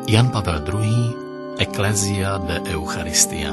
Jan Pavel II. Ecclesia de Eucharistia.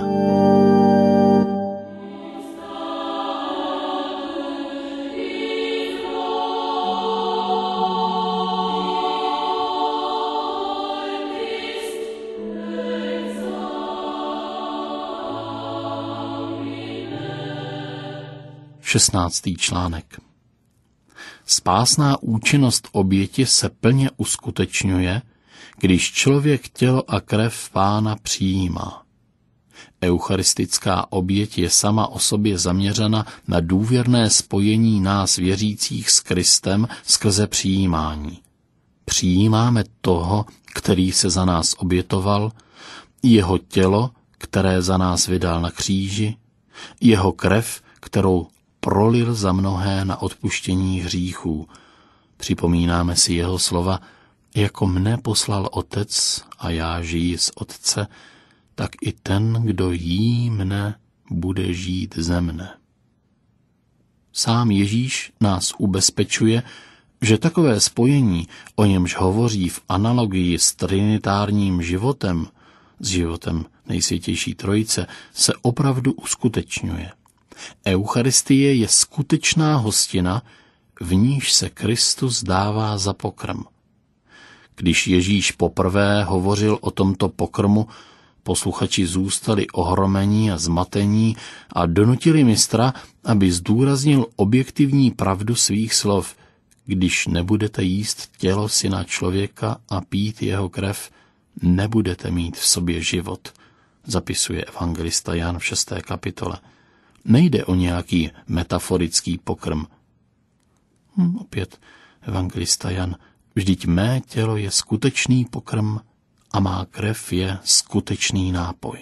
Šestnáctý článek. Spásná účinnost oběti se plně uskutečňuje, když člověk tělo a krev Pána přijímá. Eucharistická oběť je sama o sobě zaměřena na důvěrné spojení nás věřících s Kristem skrze přijímání. Přijímáme toho, který se za nás obětoval, jeho tělo, které za nás vydal na kříži, jeho krev, kterou prolil za mnohé na odpuštění hříchů. Připomínáme si jeho slova: jako mne poslal Otec a já žiji z Otce, tak i ten, kdo jí mne, bude žít ze mne. Sám Ježíš nás ubezpečuje, že takové spojení, o němž hovoří v analogii s trinitárním životem, s životem Nejsvětější Trojice, se opravdu uskutečňuje. Eucharistie je skutečná hostina, v níž se Kristus dává za pokrm. Když Ježíš poprvé hovořil o tomto pokrmu, posluchači zůstali ohromení a zmatení a donutili mistra, aby zdůraznil objektivní pravdu svých slov. Když nebudete jíst tělo Syna člověka a pít jeho krev, nebudete mít v sobě život, zapisuje evangelista Jan v 6. kapitole. Nejde o nějaký metaforický pokrm. Opět evangelista Jan: vždyť mé tělo je skutečný pokrm a má krev je skutečný nápoj.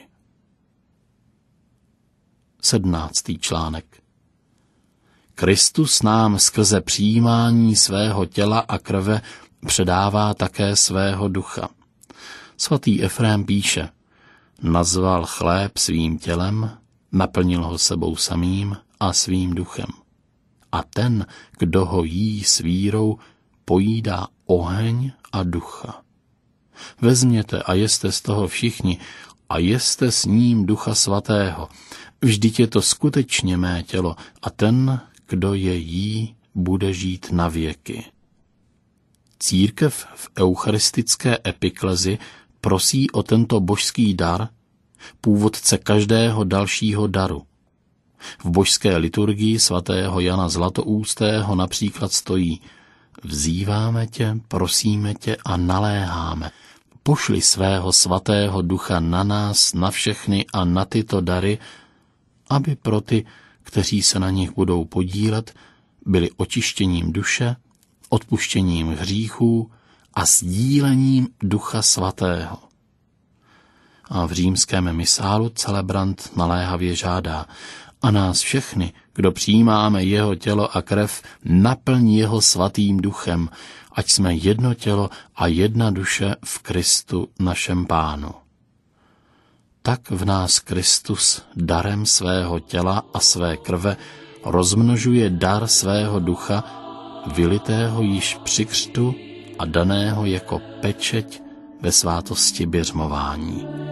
17. článek. Kristus nám skrze přijímání svého těla a krve předává také svého ducha. Svatý Efrém píše: nazval chléb svým tělem, naplnil ho sebou samým a svým duchem. A ten, kdo ho jí s vírou, pojídá oheň a ducha. Vezměte a jeste z toho všichni a jeste s ním Ducha Svatého. Vždyť je to skutečně mé tělo a ten, kdo je jí, bude žít na věky. Církev v eucharistické epiklezi prosí o tento božský dar, původce každého dalšího daru. V božské liturgii svatého Jana Zlatoústého například stojí: vzýváme tě, prosíme tě a naléháme. Pošli svého svatého ducha na nás, na všechny a na tyto dary, aby pro ty, kteří se na nich budou podílet, byli očištěním duše, odpuštěním hříchů a sdílením Ducha Svatého. A v římském misálu celebrant naléhavě žádá: a nás všechny, kdo přijímáme jeho tělo a krev, naplň jeho svatým duchem, ať jsme jedno tělo a jedna duše v Kristu našem Pánu. Tak v nás Kristus darem svého těla a své krve rozmnožuje dar svého ducha, vylitého již při křtu a daného jako pečeť ve svátosti biřmování.